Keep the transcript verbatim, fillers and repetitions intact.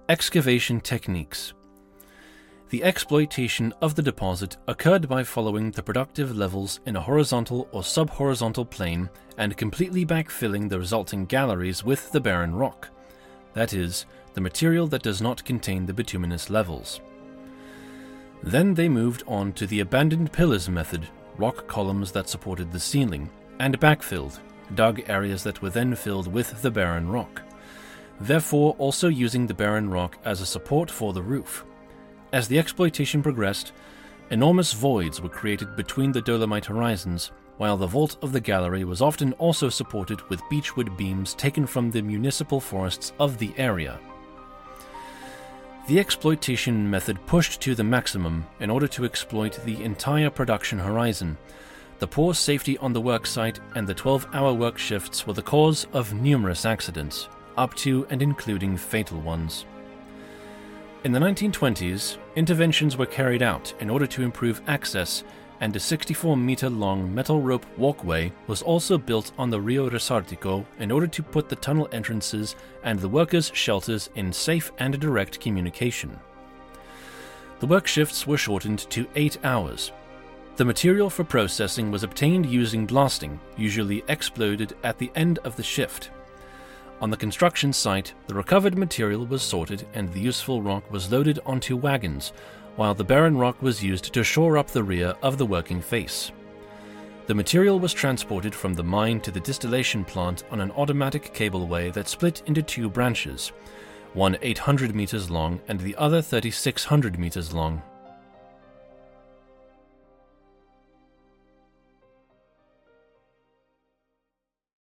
Excavation techniques. The exploitation of the deposit occurred by following the productive levels in a horizontal or sub-horizontal plane and completely backfilling the resulting galleries with the barren rock, that is, the material that does not contain the bituminous levels. Then they moved on to the abandoned pillars method, rock columns that supported the ceiling, and backfilled, dug areas that were then filled with the barren rock, therefore also using the barren rock as a support for the roof. As the exploitation progressed, enormous voids were created between the dolomite horizons, while the vault of the gallery was often also supported with beechwood beams taken from the municipal forests of the area. The exploitation method pushed to the maximum in order to exploit the entire production horizon. The poor safety on the worksite and the twelve-hour work shifts were the cause of numerous accidents, up to and including fatal ones. In the nineteen twenties, interventions were carried out in order to improve access, and a sixty-four meter long metal rope walkway was also built on the Rio Resartico in order to put the tunnel entrances and the workers' shelters in safe and direct communication. The work shifts were shortened to eight hours. The material for processing was obtained using blasting, usually exploded at the end of the shift. On the construction site, the recovered material was sorted and the useful rock was loaded onto wagons, while the barren rock was used to shore up the rear of the working face. The material was transported from the mine to the distillation plant on an automatic cableway that split into two branches, one eight hundred meters long and the other thirty-six hundred meters long.